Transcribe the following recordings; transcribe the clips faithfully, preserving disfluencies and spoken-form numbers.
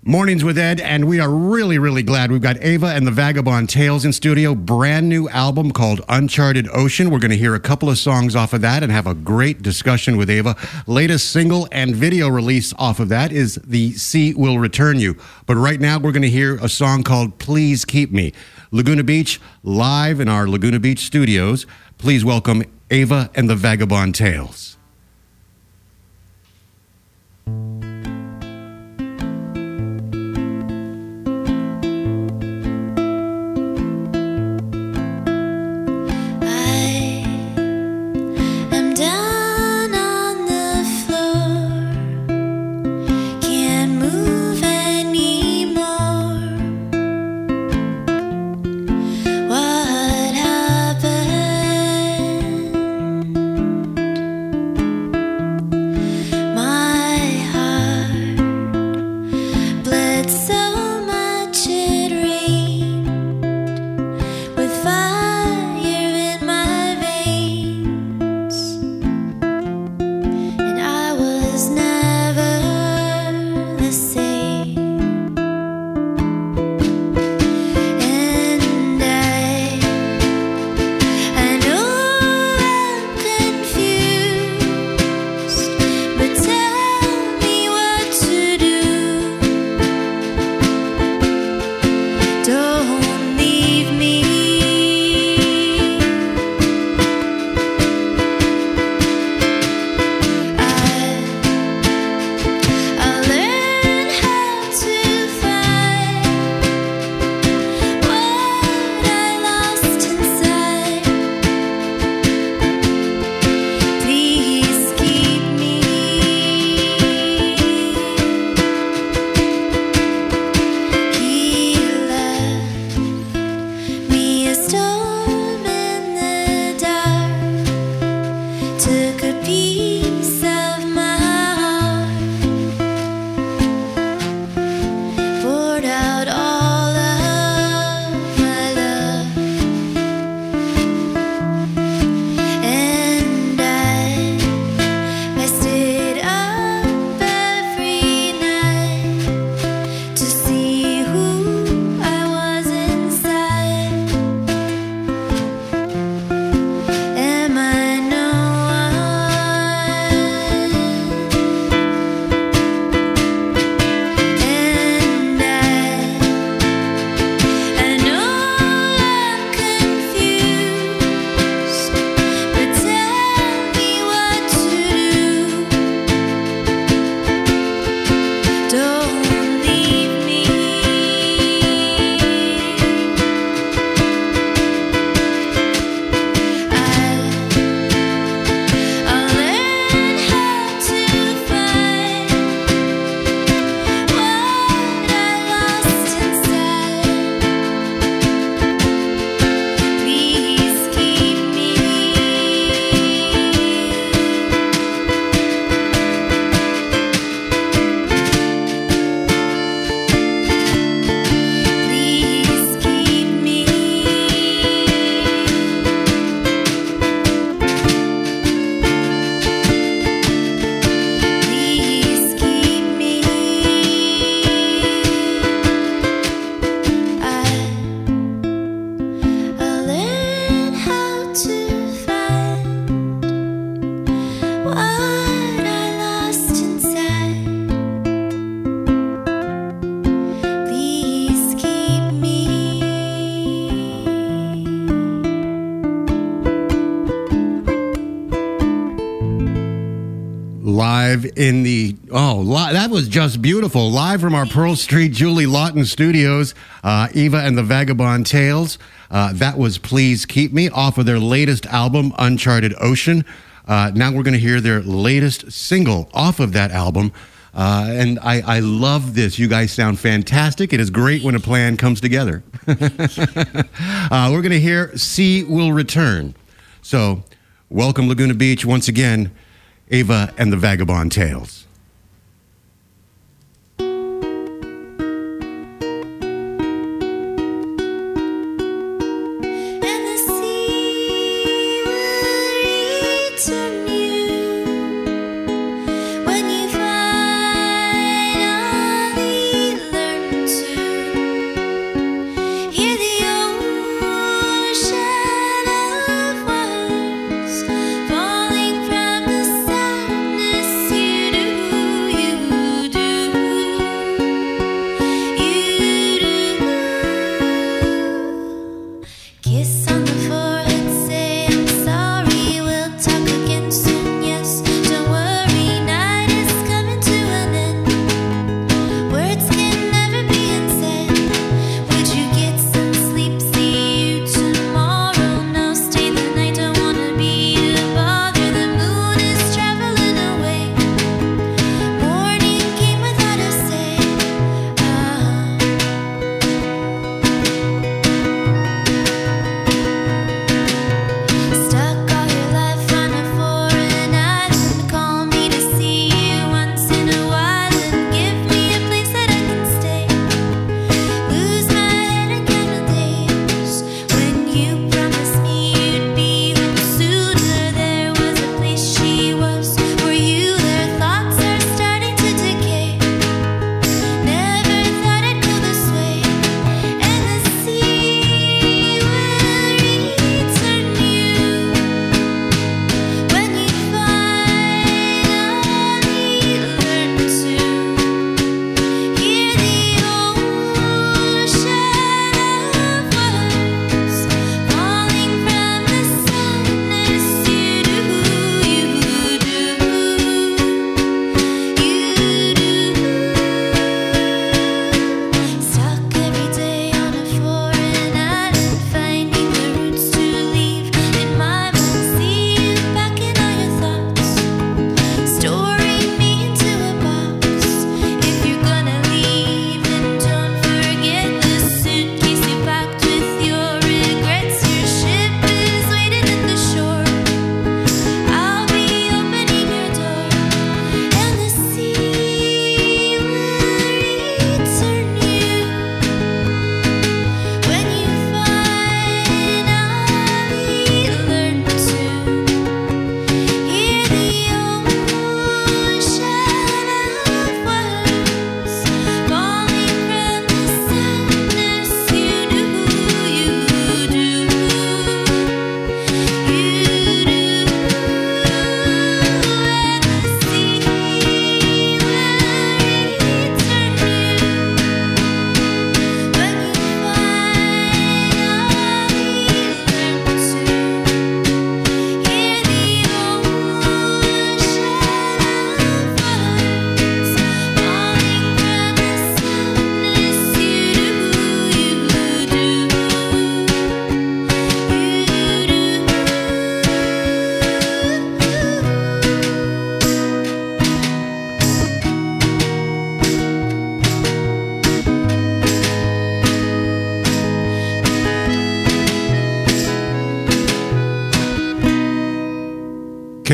Mornings with Ed, and we are really, really glad we've got Ava and the Vagabond Tales in studio. Brand new album called Uncharted Ocean. We're going to hear a couple of songs off of that and have a great discussion with Ava. Latest single and video release off of that is The Sea Will Return You. But right now we're going to hear a song called Please Keep Me. Laguna Beach, live in our Laguna Beach studios. Please welcome Ava and the Vagabond Tales. Live in the, oh, li- that was just beautiful. Live from our Pearl Street Julie Lawton studios, uh, Ava and the Vagabond Tales. Uh, that was Please Keep Me off of their latest album, Uncharted Ocean. Uh, now we're going to hear their latest single off of that album. Uh, and I, I love this. You guys sound fantastic. It is great when a plan comes together. uh, we're going to hear Sea Will Return. So welcome Laguna Beach once again. Ava and the Vagabond Tales. When you finally learn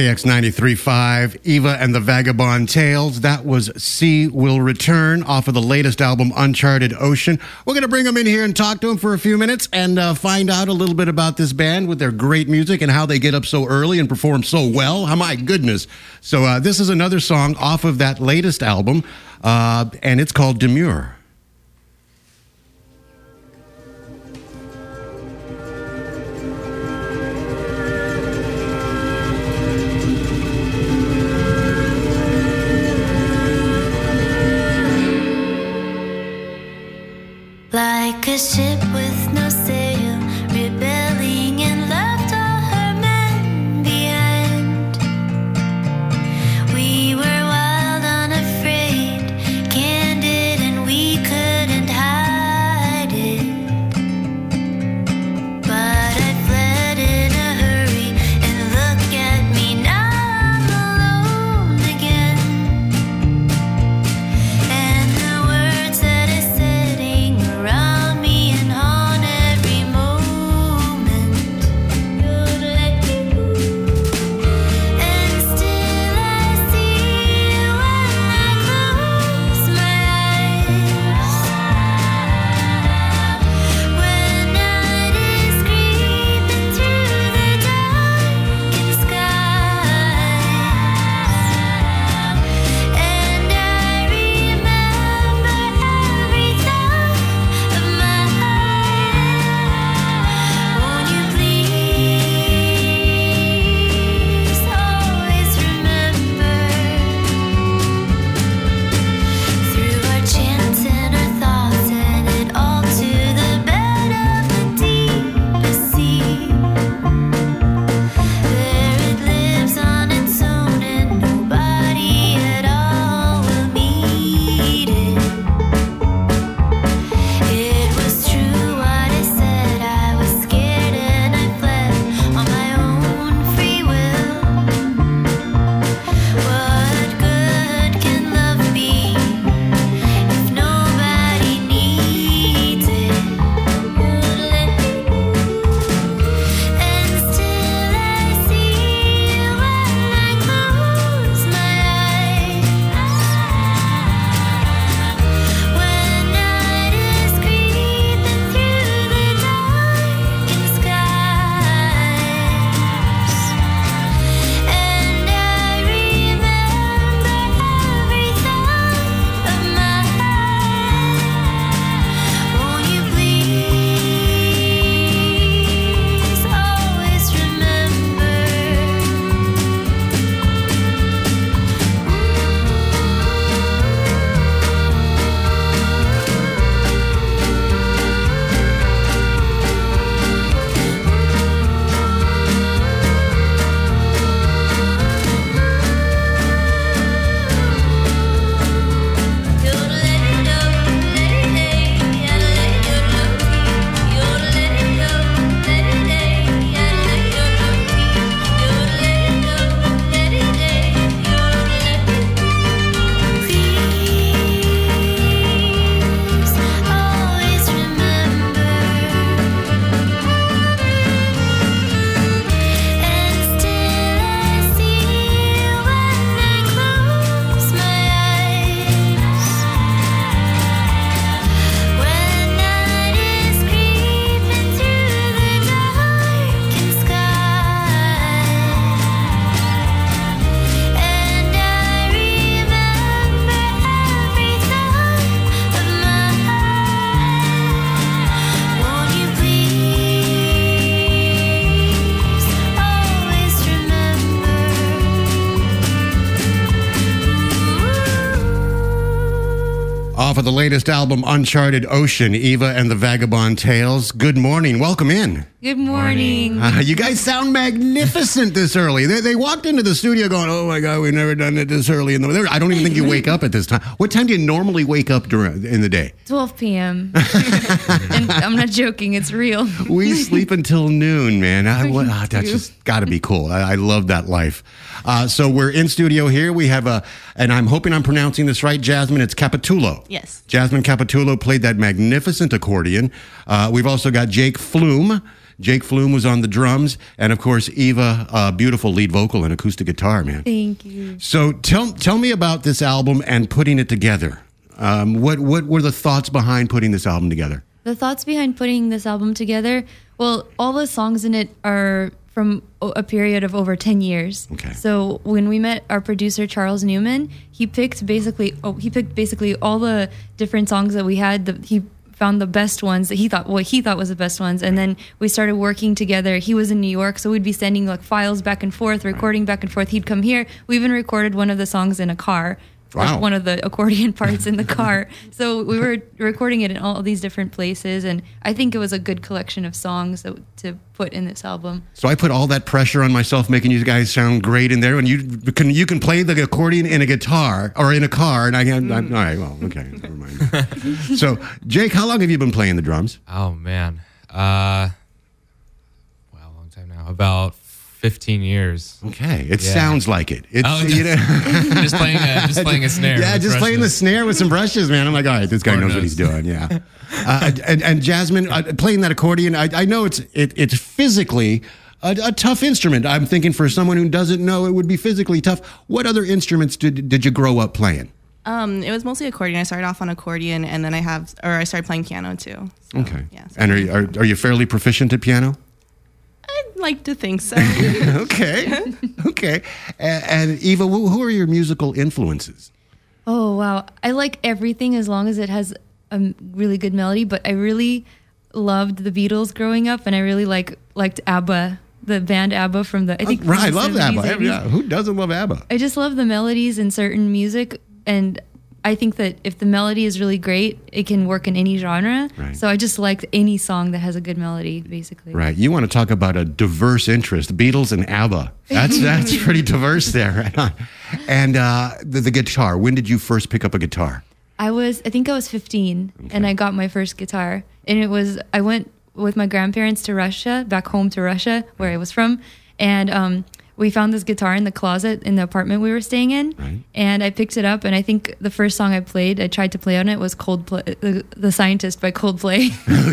K X ninety-three point five, Eva and the Vagabond Tales. That was Sea Will Return off of the latest album, Uncharted Ocean. We're going to bring them in here and talk to them for a few minutes and uh, find out a little bit about this band with their great music and how they get up so early and perform so well. Oh, my goodness. So uh, this is another song off of that latest album, uh, and it's called Demure. Like a ship with no sail, rebelling and left all her men behind. We were wild, unafraid, candid, and we couldn't hide it. But I fled in a hurry, and look at me now, I'm alone again. And the words that I said around me and on every moment. You'd let me go. And still I see you when I close my eyes. When night is creeping through the darkened skies, and I remember every thought of my heart. Won't you please always remember? Through our chants and our thoughts, and it all to the bed of the deepest sea. There it lives on its own, and nobody at all will meet it. It was true what I said, I was scared and I fled on my own free will. What good can love be if nobody needs it? You'd let me go. And still I see you when I close my eyes. When night is creeping through the darkened skies, and I remember every thought of my heart. Won't you please always remember? Please always remember. And still I see you when I close my eyes. When night is creeping through the darkened skies, and I remember every thought of my heart. Won't you please always remember? Off of the latest album, Uncharted Ocean, Eva and the Vagabond Tales. Good morning. Welcome in. Good morning. Uh, you guys sound magnificent this early. They, they walked into the studio going, oh my God, we've never done it this early. In the, I don't even think you wake up at this time. What time do you normally wake up during in the day? twelve p.m. And I'm not joking. It's real. We sleep until noon, man. I, what, ah, that's do. just got to be cool. I, I love that life. Uh, so we're in studio here. We have a, and I'm hoping I'm pronouncing this right, Jasmine. It's Capitullo. Yes. Jasmine Capitullo played that magnificent accordion. Uh, we've also got Jake Flume. Jake Flume was on the drums, and of course, Eva, uh, beautiful lead vocal and acoustic guitar, man. Thank you. So tell tell me about this album and putting it together. Um, what what were the thoughts behind putting this album together? The thoughts behind putting this album together, well, all the songs in it are from o- a period of over ten years. Okay. So when we met our producer Charles Newman, he picked basically oh, he picked basically all the different songs that we had. The, he found the best ones that he thought what he thought was the best ones, and then we started working together. He was in New York, so we'd be sending like files back and forth, recording back and forth. He'd come here. We even recorded one of the songs in a car. Wow. One of the accordion parts in the car. So we were recording it in all these different places, and I think it was a good collection of songs that, to put in this album. So I put all that pressure on myself, making you guys sound great in there, and you can you can play the accordion in a guitar or in a car, and I can. Mm. I'm, all right, well, okay, never mind. So Jake, how long have you been playing the drums? Oh man, uh, wow, long time now. About fifteen years. Okay, it Yeah. sounds like it. It's Oh, you know, just playing, a, just playing a snare. yeah, with just playing the brushes. snare with some brushes, man. I'm like, all right, this guy Lord knows what knows. he's doing. Yeah, uh, and and Jasmine uh, playing that accordion. I, I know it's it, it's physically a, a tough instrument. I'm thinking for someone who doesn't know, it would be physically tough. What other instruments did did you grow up playing? Um, it was mostly accordion. I started off on accordion, and then I have, or I started playing piano too. So, Okay, Yeah. so- and are you, are, are you fairly proficient at piano? I'd like to think so. Okay, okay. And, and Eva, who, who are your musical influences? Oh wow, I like everything as long as it has a really good melody. But I really loved the Beatles growing up, and I really like liked ABBA, the band ABBA from the I think Right, I from the love seventies, ABBA. eighties. Yeah, who doesn't love ABBA? I just love the melodies in certain music, and I think that if the melody is really great, it can work in any genre. Right. So I just liked any song that has a good melody, basically. Right. You want to talk about a diverse interest, Beatles and ABBA. That's that's pretty diverse there. Right on. And uh, the, the guitar. When did you first pick up a guitar? I was, I think I was fifteen, and I got my first guitar. And it was, I went with my grandparents to Russia, back home to Russia, where I was from. And um, we found this guitar in the closet in the apartment we were staying in. Right. And I picked it up, and I think the first song I played, I tried to play on it, was Coldplay, the, the Scientist by Coldplay.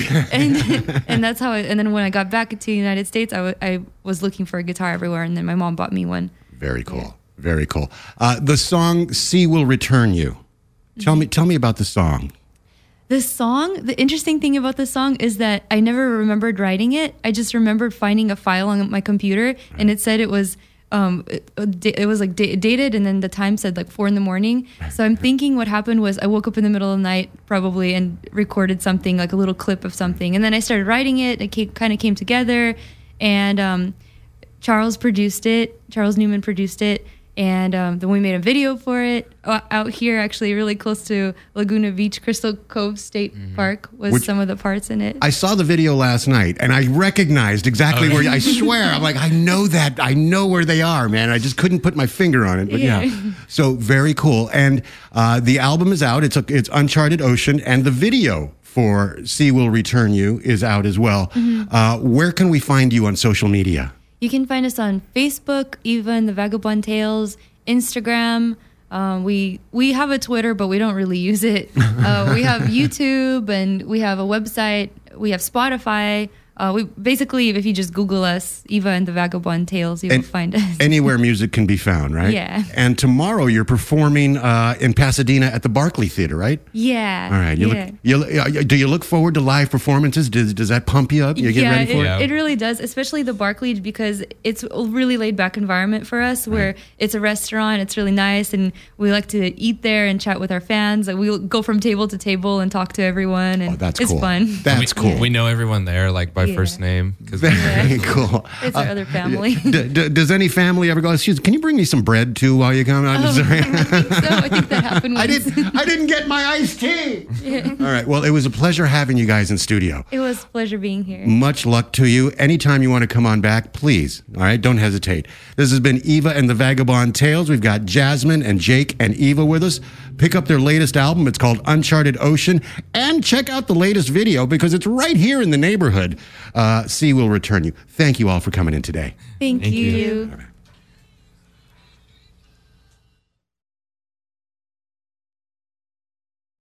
and, and that's how I, and then when I got back to the United States, I, w- I was looking for a guitar everywhere, and then my mom bought me one. Very cool. Very cool. Uh, the song "Sea Will Return You." Tell me, tell me about the song. The song, the interesting thing about the song is that I never remembered writing it. I just remembered finding a file on my computer, and it said it was um it, it was like da- dated, and then the time said like four in the morning. So I'm thinking what happened was I woke up in the middle of the night probably and recorded something, like a little clip of something, and then I started writing it. It came, kind of came together, and um, Charles produced it. Charles Newman produced it. And um, then we made a video for it uh, out here, actually, really close to Laguna Beach. Crystal Cove State Park was Which- some of the parts in it. I saw the video last night, and I recognized exactly Okay. where. You, I swear, I'm like, I know that. I know where they are, man. I just couldn't put my finger on it. But yeah, Yeah. so very cool. And uh, the album is out. It's a, it's Uncharted Ocean, and the video for "Sea Will Return You" is out as well. Uh, where can we find you on social media? You can find us on Facebook, Eva and the Vagabond Tales, Instagram. Um, we we have a Twitter, but we don't really use it. Uh, we have YouTube, and we have a website. We have Spotify. Uh, we basically, if you just Google us, Eva and the Vagabond Tales, you And will find us. Anywhere music can be found, right? Yeah. And tomorrow you're performing uh, in Pasadena at the Barclay Theater, right? yeah. All right. You yeah. look, you, look- uh, do you look forward to live performances? Does, does that pump you up? You get yeah, ready for it, it? Yeah. it really does, especially the Barclay, because it's a really laid back environment for us, where it's a restaurant, it's really nice, and we like to eat there and chat with our fans. Like, we'll go from table to table and talk to everyone, and Oh, that's it's cool. fun. That's we, cool. We know everyone there, like by Yeah. first name. 'cause Very cool. It's our other family. D- d- does any family ever go, excuse me, can you bring me some bread too while you come? I'm Oh, sorry. I think so. I think that happened I once. didn't. I didn't get my iced tea. All right. Well, it was a pleasure having you guys in studio. It was a pleasure being here. Much luck to you. Anytime you want to come on back, please. All right. Don't hesitate. This has been Eva and the Vagabond Tales. We've got Jasmine and Jake and Eva with us. Pick up their latest album. It's called Uncharted Ocean. And check out the latest video because it's right here in the neighborhood. Uh, Sea Will Return You. Thank you all for coming in today. Thank, Thank you. you.